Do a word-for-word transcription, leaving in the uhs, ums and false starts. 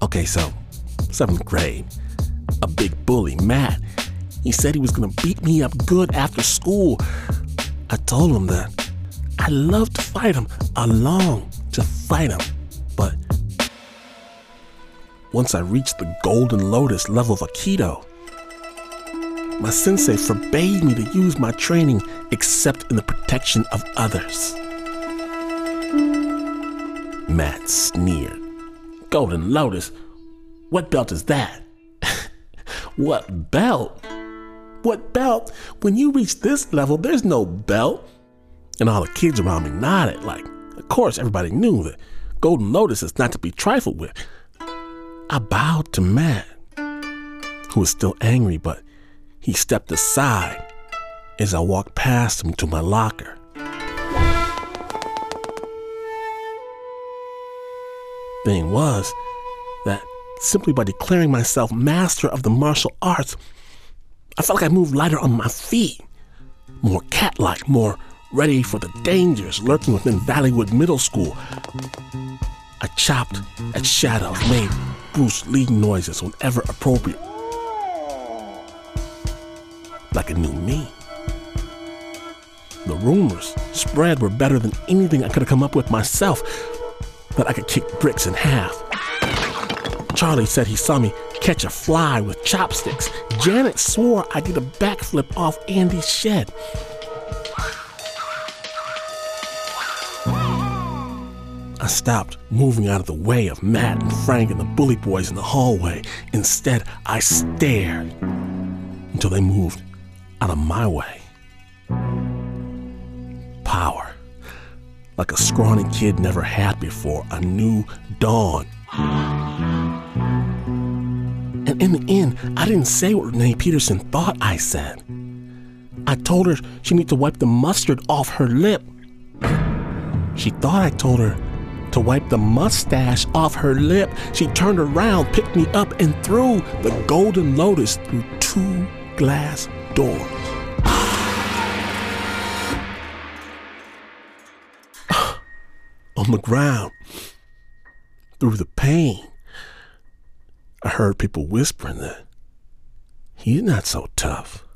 Okay, so seventh grade, a big bully, Matt, he said he was gonna beat me up good after school. I told him that I love to fight him. I long to fight him. But once I reached the Golden Lotus level of Aikido, my sensei forbade me to use my training except in the protection of others. Matt sneered. Golden Lotus? What belt is that? What belt? What belt? When you reach this level, there's no belt. And all the kids around me nodded, like, of course everybody knew that Golden Lotus is not to be trifled with. I bowed to Matt, who was still angry, but he stepped aside as I walked past him to my locker. Thing was that simply by declaring myself master of the martial arts, I felt like I moved lighter on my feet, more cat-like, more ready for the dangers lurking within Valleywood Middle School. I chopped at shadows, made Bruce Lee noises whenever appropriate, like a new me. The rumors spread were better than anything I could have come up with myself, that I could kick bricks in half. Charlie said he saw me catch a fly with chopsticks. Janet swore I did a backflip off Andy's shed. I stopped moving out of the way of Matt and Frank and the bully boys in the hallway. Instead, I stared until they moved out of my way. Power. Like a scrawny kid never had before, a new dawn. And in the end, I didn't say what Renee Peterson thought I said. I told her she needed to wipe the mustard off her lip. She thought I told her to wipe the mustache off her lip. She turned around, picked me up, and threw the Golden Lotus through two glass doors. On the ground, through the pain, I heard people whispering that he's not so tough.